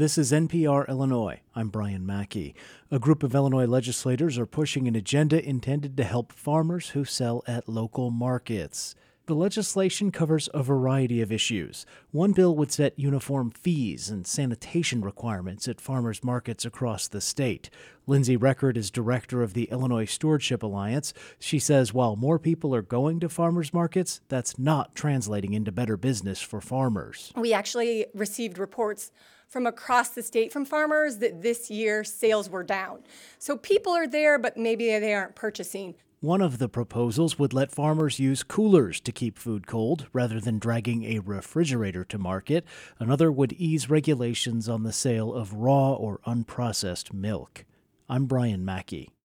This is NPR Illinois. I'm Brian Mackey. A group of Illinois legislators are pushing an agenda intended to help farmers who sell at local markets. The legislation covers a variety of issues. One bill would set uniform fees and sanitation requirements at farmers' markets across the state. Lindsay Record is director of the Illinois Stewardship Alliance. She says while more people are going to farmers' markets, that's not translating into better business for farmers. We actually received reports from across the state from farmers that this year sales were down. So people are there, but maybe they aren't purchasing. One of the proposals would let farmers use coolers to keep food cold rather than dragging a refrigerator to market. Another would ease regulations on the sale of raw or unprocessed milk. I'm Brian Mackey.